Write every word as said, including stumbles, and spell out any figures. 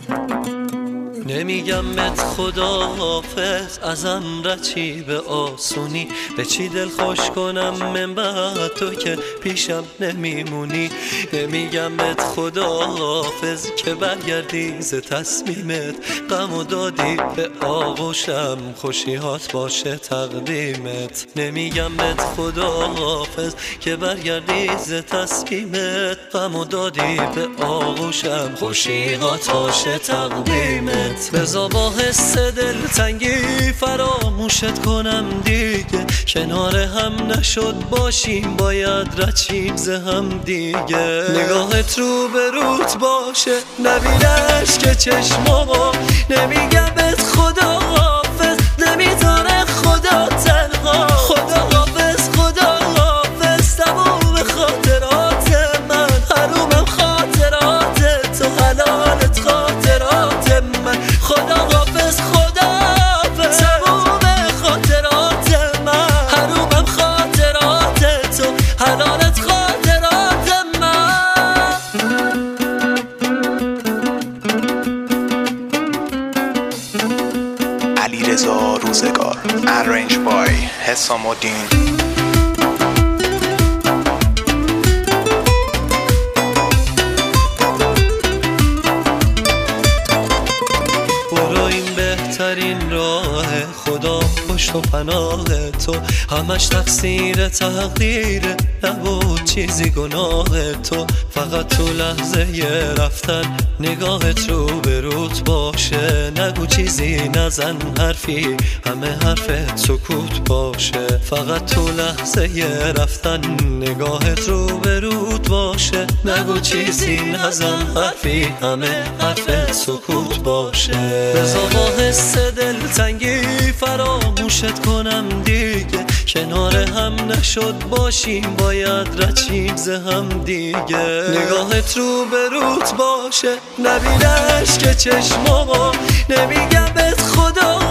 نمیگم بهت خداحافظ ازم رچی به آسونی، به چی دل خوش کنم من بعد تو که پیشم نمیمونی. نمیگم بهت خداحافظ که برگردی ز تصمیمت، غم و دادی به آغوشم خوشیهات باشه تقدیمت. نمیگم بهت خداحافظ که برگردی ز تصمیمت، غم و دادی به آغوشم خوشیهات باشه تقدیمت. بزا با حس دلتنگی فراموشت کنم دیگه، کنار هم نشد باشیم باید رچیم ز هم دیگه. نگاهت رو به روت باشه نبینش که چشمامو، نمیگم بهت خداحافظ نمیذاره خدا تنها. خداحافظ خداحافظ تموم خاطرات من، حرومم خاطرات تو، حلالت خاطرات من. خداحافظ خداحافظ تموم خاطرات من، حرومم خاطرات تو، حلالت خاطرات من. علیرضا روزگار، Arranged by حسام الدین. بهترین راه خدا پشت و پناه تو، همش تقصیر تقدیر نبود چیزی گناه تو. فقط تو لحظه رفتن نگاهت رو به روت باشه، نگو چیزی نزن حرفی همه حرفت سکوت باشه. فقط تو لحظه رفتن نگاهت رو به روت باشه، نگو چیزی نزن حرفی همه حرفت سکوت باشه. بزا با حس دلتنگی فراموشت کنم دیگه، کنار هم نشد باشیم باید رچیم ز هم دیگه. نگاهت رو به روت باشه نبینش که چشمامو، نمیگم بهت خدا